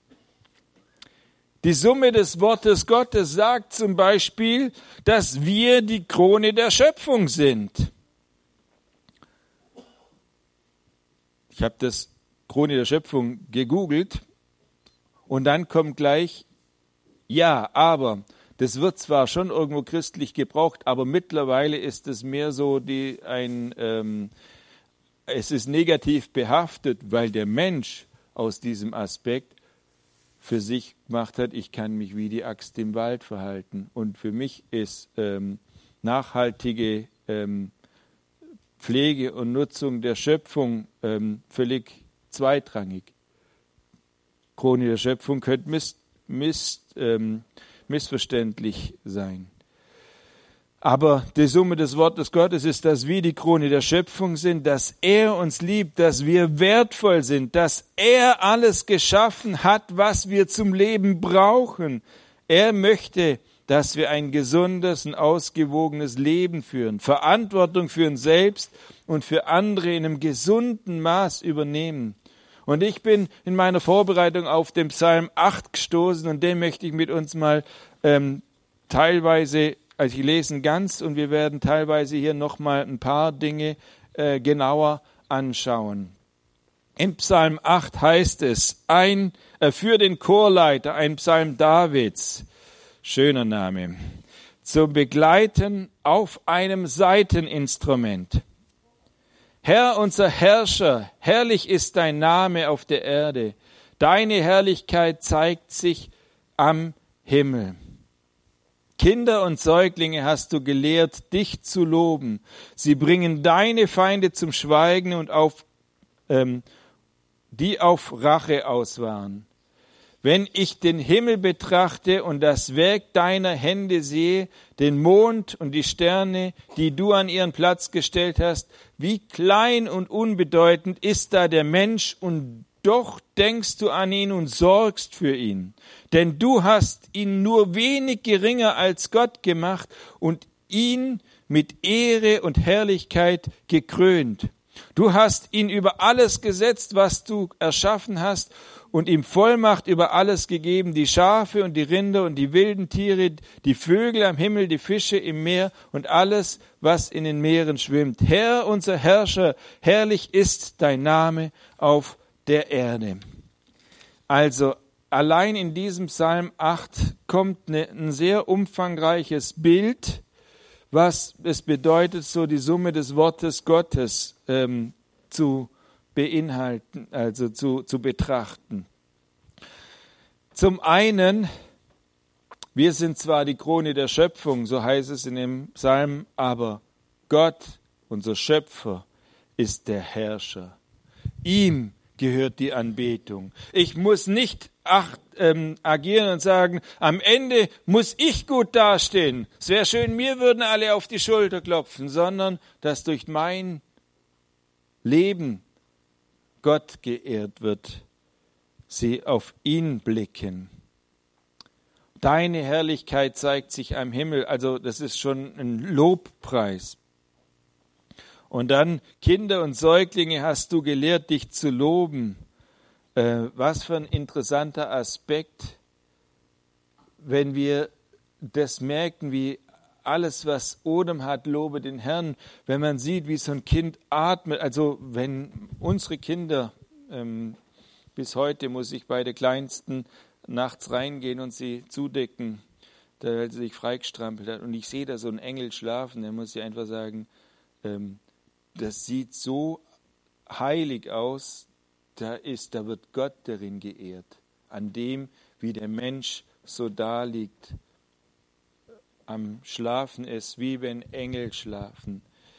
Die Summe des Wortes Gottes sagt zum Beispiel, dass wir die Krone der Schöpfung sind. Ich habe das Krone der Schöpfung gegoogelt und dann kommt gleich, ja, aber das wird zwar schon irgendwo christlich gebraucht, aber mittlerweile ist es mehr so, es ist negativ behaftet, weil der Mensch aus diesem Aspekt für sich gemacht hat, ich kann mich wie die Axt im Wald verhalten. Und für mich ist nachhaltige Pflege und Nutzung der Schöpfung völlig zweitrangig. Krone der Schöpfung könnte missverständlich sein. Aber die Summe des Wortes Gottes ist, dass wir die Krone der Schöpfung sind, dass er uns liebt, dass wir wertvoll sind, dass er alles geschaffen hat, was wir zum Leben brauchen. Er möchte, dass wir ein gesundes und ausgewogenes Leben führen, Verantwortung für uns selbst und für andere in einem gesunden Maß übernehmen. Und ich bin in meiner Vorbereitung auf den Psalm 8 gestoßen und den möchte ich mit uns mal teilweise, also ich lese ihn ganz und wir werden teilweise hier nochmal ein paar Dinge genauer anschauen. Im Psalm 8 heißt es, für den Chorleiter, ein Psalm Davids, schöner Name, zum Begleiten auf einem Saiteninstrument. Herr, unser Herrscher, herrlich ist dein Name auf der Erde. Deine Herrlichkeit zeigt sich am Himmel. Kinder und Säuglinge hast du gelehrt, dich zu loben. Sie bringen deine Feinde zum Schweigen und die auf Rache auswahren. Wenn ich den Himmel betrachte und das Werk deiner Hände sehe, den Mond und die Sterne, die du an ihren Platz gestellt hast, wie klein und unbedeutend ist da der Mensch und doch denkst du an ihn und sorgst für ihn. Denn du hast ihn nur wenig geringer als Gott gemacht und ihn mit Ehre und Herrlichkeit gekrönt. Du hast ihn über alles gesetzt, was du erschaffen hast, und ihm Vollmacht über alles gegeben, die Schafe und die Rinder und die wilden Tiere, die Vögel am Himmel, die Fische im Meer und alles, was in den Meeren schwimmt. Herr, unser Herrscher, herrlich ist dein Name auf der Erde. Also allein in diesem Psalm 8 kommt ein sehr umfangreiches Bild, was es bedeutet, so die Summe des Wortes Gottes zu beinhalten, also zu betrachten. Zum einen, wir sind zwar die Krone der Schöpfung, so heißt es in dem Psalm, aber Gott, unser Schöpfer, ist der Herrscher. Ihm gehört die Anbetung. Ich muss nicht agieren und sagen, am Ende muss ich gut dastehen. Es wäre schön, mir würden alle auf die Schulter klopfen, sondern dass durch mein Leben Gott geehrt wird, sie auf ihn blicken. Deine Herrlichkeit zeigt sich am Himmel, also das ist schon ein Lobpreis. Und dann, Kinder und Säuglinge hast du gelehrt, dich zu loben. Was für ein interessanter Aspekt, wenn wir das merken, wie alles, was Odem hat, lobe den Herrn. Wenn man sieht, wie so ein Kind atmet, also wenn unsere Kinder, bis heute muss ich bei der Kleinsten nachts reingehen und sie zudecken, weil sie sich freigestrampelt hat. Und ich sehe da so einen Engel schlafen, dann muss ich einfach sagen, das sieht so heilig aus, da wird Gott darin geehrt. An dem, wie der Mensch so da liegt, am Schlafen ist, wie wenn Engel schlafen.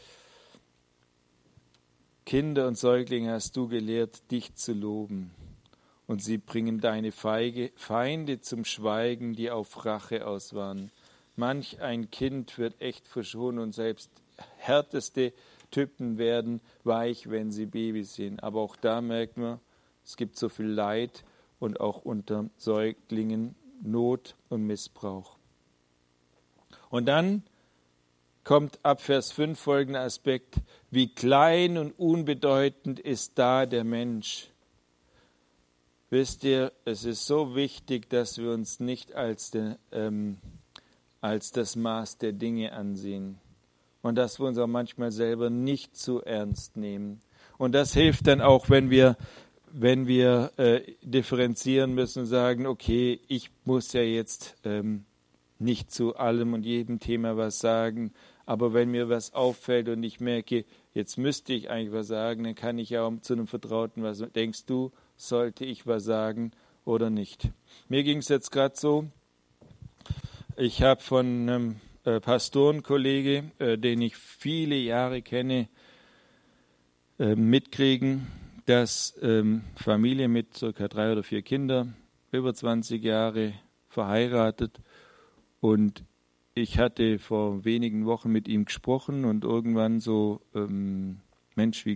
Kinder und Säuglinge hast du gelehrt, dich zu loben. Und sie bringen deine Feinde zum Schweigen, die auf Rache aus waren. Manch ein Kind wird echt verschont und selbst härteste Typen werden weich, wenn sie Babys sind. Aber auch da merkt man, es gibt so viel Leid und auch unter Säuglingen Not und Missbrauch. Und dann kommt ab Vers 5 folgender Aspekt: Wie klein und unbedeutend ist da der Mensch. Wisst ihr, es ist so wichtig, dass wir uns nicht als das Maß der Dinge ansehen. Und dass wir uns auch manchmal selber nicht zu ernst nehmen. Und das hilft dann auch, wenn wir differenzieren müssen und sagen, okay, ich muss ja jetzt nicht zu allem und jedem Thema was sagen, aber wenn mir was auffällt und ich merke, jetzt müsste ich eigentlich was sagen, dann kann ich ja auch zu einem Vertrauten was. Denkst du, sollte ich was sagen oder nicht? Mir ging es jetzt gerade so, ich habe von einem Pastorenkollege, den ich viele Jahre kenne, mitkriegen, dass Familie mit ca. 3 oder 4 Kindern, über 20 Jahre verheiratet, und ich hatte vor wenigen Wochen mit ihm gesprochen und irgendwann so, Mensch,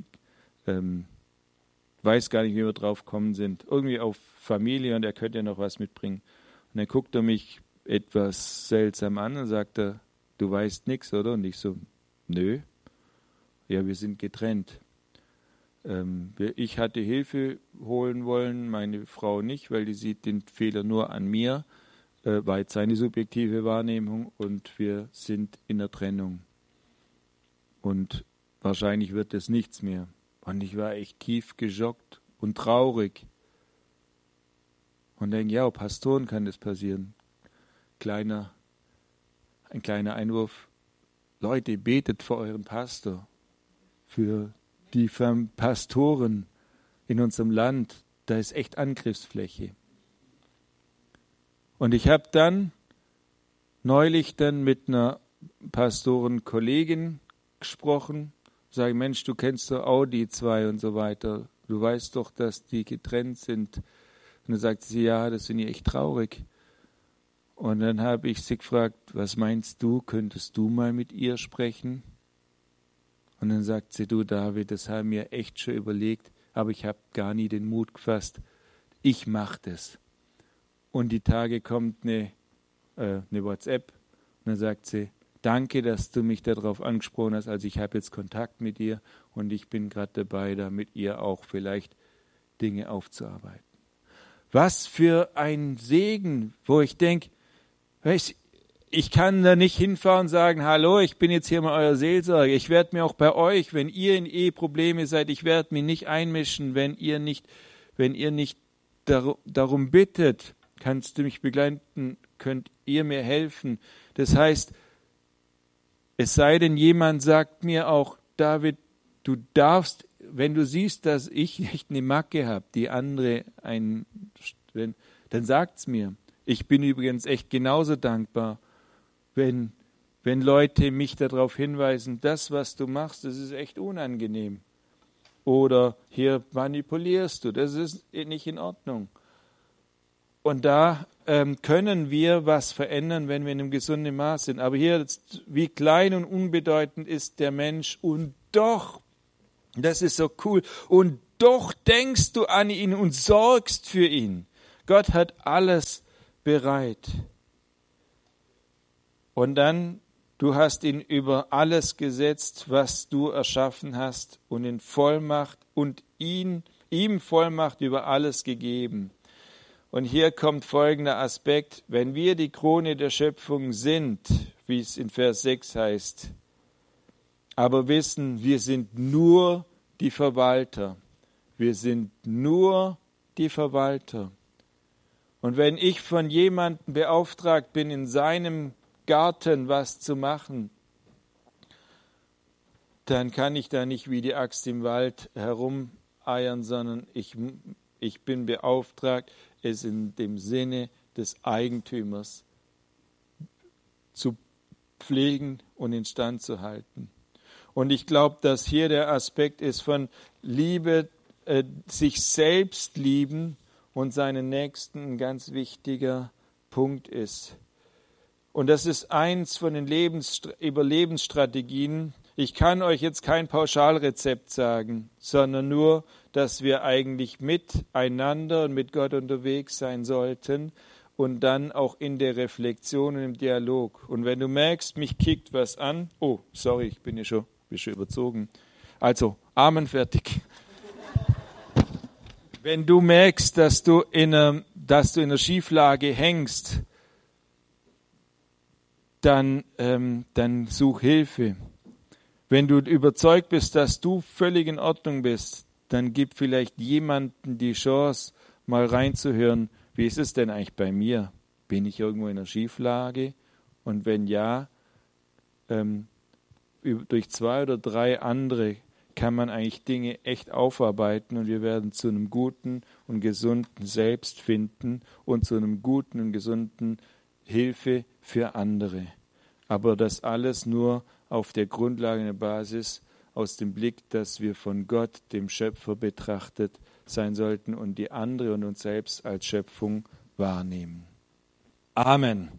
weiß gar nicht, wie wir drauf gekommen sind, irgendwie auf Familie und er könnte ja noch was mitbringen. Und dann guckt er mich etwas seltsam an und sagt er, du weißt nichts, oder? Und ich so, nö, ja, wir sind getrennt. Ich hatte Hilfe holen wollen, meine Frau nicht, weil die sieht den Fehler nur an mir, war jetzt seine subjektive Wahrnehmung, und wir sind in der Trennung. Und wahrscheinlich wird es nichts mehr. Und ich war echt tief geschockt und traurig. Und denke, ja, Pastoren kann das passieren. Ein kleiner Einwurf. Leute, betet für euren Pastor, für die Pastoren in unserem Land. Da ist echt Angriffsfläche. Und ich habe dann neulich mit einer Pastorenkollegin gesprochen, sage, Mensch, du kennst doch auch die 2 und so weiter. Du weißt doch, dass die getrennt sind. Und dann sagt sie, ja, das finde ich echt traurig. Und dann habe ich sie gefragt, was meinst du, könntest du mal mit ihr sprechen? Und dann sagt sie, du David, das haben wir echt schon überlegt, aber ich habe gar nie den Mut gefasst. Ich mache das. Und die Tage kommt eine WhatsApp und dann sagt sie, danke, dass du mich darauf angesprochen hast. Also ich habe jetzt Kontakt mit ihr und ich bin gerade dabei, da mit ihr auch vielleicht Dinge aufzuarbeiten. Was für ein Segen, wo ich denke, ich kann da nicht hinfahren und sagen, hallo, ich bin jetzt hier mal euer Seelsorger. Ich werde mir auch bei euch, wenn ihr in Eheprobleme seid, ich werde mich nicht einmischen, wenn ihr nicht darum bittet, kannst du mich begleiten, könnt ihr mir helfen. Das heißt, es sei denn, jemand sagt mir auch, David, du darfst, wenn du siehst, dass ich nicht eine Macke habe, die andere dann sagt's mir. Ich bin übrigens echt genauso dankbar, wenn Leute mich darauf hinweisen, das, was du machst, das ist echt unangenehm. oder hier manipulierst du, das ist nicht in Ordnung. Und da können wir was verändern, wenn wir in einem gesunden Maß sind. Aber hier, wie klein und unbedeutend ist der Mensch und doch, das ist so cool, und doch denkst du an ihn und sorgst für ihn. Gott hat alles bereit. Und dann, du hast ihn über alles gesetzt, was du erschaffen hast und in Vollmacht und ihm Vollmacht über alles gegeben. Und hier kommt folgender Aspekt: Wenn wir die Krone der Schöpfung sind, wie es in Vers 6 heißt, aber wissen, wir sind nur die Verwalter. Wir sind nur die Verwalter. Und wenn ich von jemandem beauftragt bin, in seinem Garten was zu machen, dann kann ich da nicht wie die Axt im Wald herumeiern, sondern ich bin beauftragt, es in dem Sinne des Eigentümers zu pflegen und instand zu halten. Und ich glaube, dass hier der Aspekt ist von Liebe, sich selbst lieben und seinen Nächsten ein ganz wichtiger Punkt ist. Und das ist eins von den Überlebensstrategien. Ich kann euch jetzt kein Pauschalrezept sagen, sondern nur, dass wir eigentlich miteinander und mit Gott unterwegs sein sollten und dann auch in der Reflexion und im Dialog. Und wenn du merkst, mich kickt was an, oh, sorry, ich bin schon überzogen. Also, Amen, fertig. Wenn du merkst, dass du in einer Schieflage hängst, dann such Hilfe. Wenn du überzeugt bist, dass du völlig in Ordnung bist, dann gib vielleicht jemandem die Chance, mal reinzuhören, wie ist es denn eigentlich bei mir? Bin ich irgendwo in einer Schieflage? Und wenn ja, durch 2 oder 3 andere kann man eigentlich Dinge echt aufarbeiten und wir werden zu einem guten und gesunden Selbst finden und zu einem guten und gesunden Hilfe für andere. Aber das alles nur auf der Grundlage, der Basis, aus dem Blick, dass wir von Gott, dem Schöpfer, betrachtet sein sollten und die andere und uns selbst als Schöpfung wahrnehmen. Amen.